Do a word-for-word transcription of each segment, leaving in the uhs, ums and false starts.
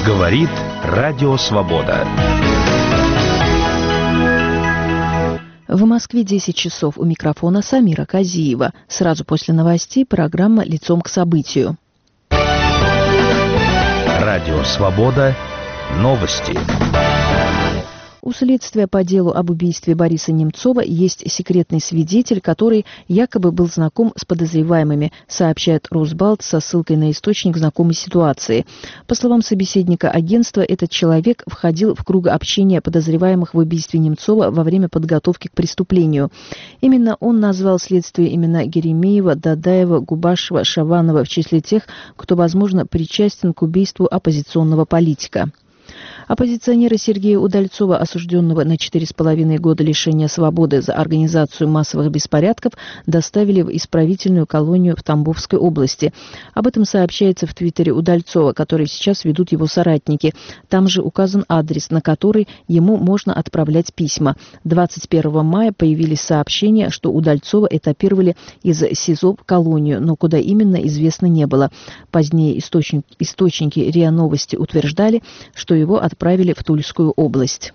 Говорит Радио Свобода. В Москве десять часов. У микрофона Самира Казиева. Сразу после новостей программа «Лицом к событию». Радио Свобода. Новости. У следствия по делу об убийстве Бориса Немцова есть секретный свидетель, который якобы был знаком с подозреваемыми, сообщает Росбалт со ссылкой на источник знакомой ситуации. По словам собеседника агентства, этот человек входил в круг общения подозреваемых в убийстве Немцова во время подготовки к преступлению. Именно он назвал следствию имена Геремеева, Дадаева, Губашева, Шаванова в числе тех, кто, возможно, причастен к убийству оппозиционного политика. Оппозиционера Сергея Удальцова, осужденного на четыре с половиной года лишения свободы за организацию массовых беспорядков, доставили в исправительную колонию в Тамбовской области. Об этом сообщается в твиттере Удальцова, который сейчас ведут его соратники. Там же указан адрес, на который ему можно отправлять письма. двадцать первого мая появились сообщения, что Удальцова этапировали из СИЗО в колонию, но куда именно, известно не было. Позднее источник, источники РИА Новости утверждали, что его отправили в Тульскую область.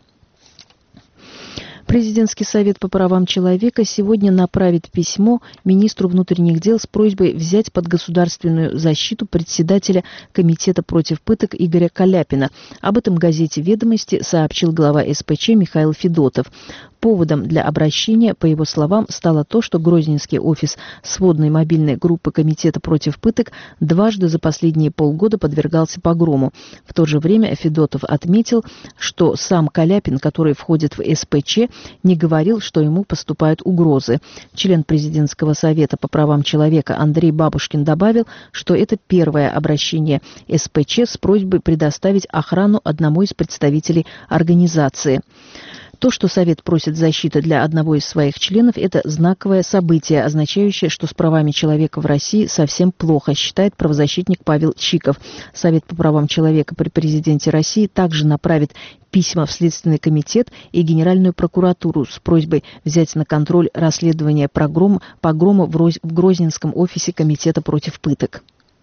Президентский совет по правам человека сегодня направит письмо министру внутренних дел с просьбой взять под государственную защиту председателя Комитета против пыток Игоря Каляпина. Об этом газете «Ведомости» сообщил глава эс пэ че Михаил Федотов. Поводом для обращения, по его словам, стало то, что Грозненский офис сводной мобильной группы Комитета против пыток дважды за последние полгода подвергался погрому. В то же время Федотов отметил, что сам Каляпин, который входит в эс пэ че, не говорил, что ему поступают угрозы. Член президентского совета по правам человека Андрей Бабушкин добавил, что это первое обращение эс пэ че с просьбой предоставить охрану одному из представителей организации. То, что Совет просит защиты для одного из своих членов, это знаковое событие, означающее, что с правами человека в России совсем плохо, считает правозащитник Павел Чиков. Совет по правам человека при президенте России также направит письма в Следственный комитет и Генеральную прокуратуру с просьбой взять на контроль расследование погрома, погрома в, Роз... в Грозненском офисе Комитета против пыток.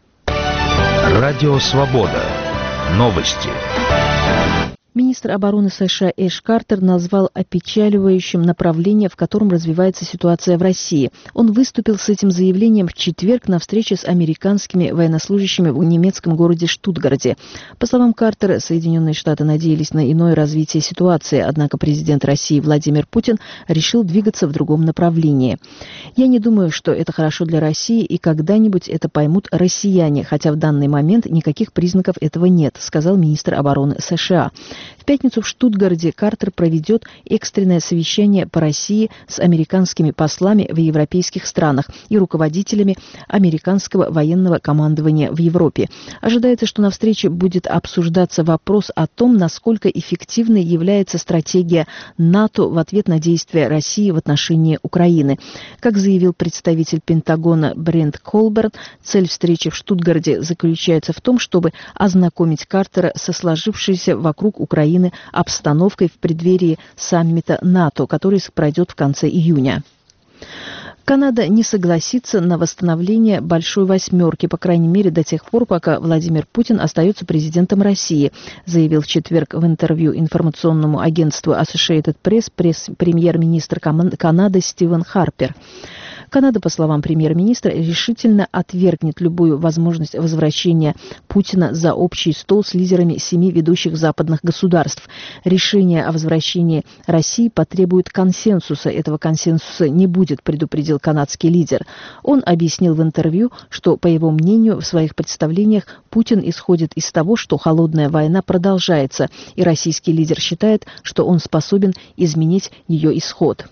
Радио Свобода. Новости. Министр обороны США Эш Картер назвал опечаливающим направление, в котором развивается ситуация в России. Он выступил с этим заявлением в четверг на встрече с американскими военнослужащими в немецком городе Штутгарте. По словам Картера, Соединенные Штаты надеялись на иное развитие ситуации, однако президент России Владимир Путин решил двигаться в другом направлении. «Я не думаю, что это хорошо для России, и когда-нибудь это поймут россияне, хотя в данный момент никаких признаков этого нет», сказал министр обороны США. В пятницу в Штутгарте Картер проведет экстренное совещание по России с американскими послами в европейских странах и руководителями американского военного командования в Европе. Ожидается, что на встрече будет обсуждаться вопрос о том, насколько эффективной является стратегия НАТО в ответ на действия России в отношении Украины. Как заявил представитель Пентагона Брент Колберн, цель встречи в Штутгарте заключается в том, чтобы ознакомить Картера со сложившейся вокруг Украины Украины обстановкой в преддверии саммита НАТО, который пройдет в конце июня. Канада не согласится на восстановление «Большой восьмерки», по крайней мере, до тех пор, пока Владимир Путин остается президентом России, заявил в четверг в интервью информационному агентству Associated Press пресс-премьер-министр Канады Стивен Харпер. Канада, по словам премьер-министра, решительно отвергнет любую возможность возвращения Путина за общий стол с лидерами семи ведущих западных государств. Решение о возвращении России потребует консенсуса. Этого консенсуса не будет, предупредил канадский лидер. Он объяснил в интервью, что, по его мнению, в своих представлениях Путин исходит из того, что холодная война продолжается, и российский лидер считает, что он способен изменить ее исход.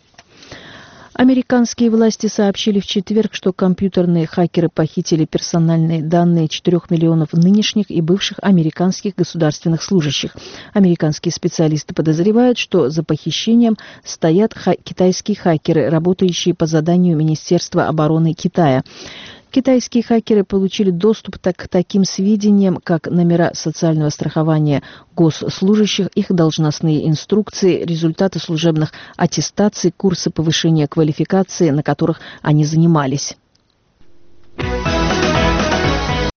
Американские власти сообщили в четверг, что компьютерные хакеры похитили персональные данные четырех миллионов нынешних и бывших американских государственных служащих. Американские специалисты подозревают, что за похищением стоят ха- китайские хакеры, работающие по заданию Министерства обороны Китая. Китайские хакеры получили доступ так, к таким сведениям, как номера социального страхования госслужащих, их должностные инструкции, результаты служебных аттестаций, курсы повышения квалификации, на которых они занимались.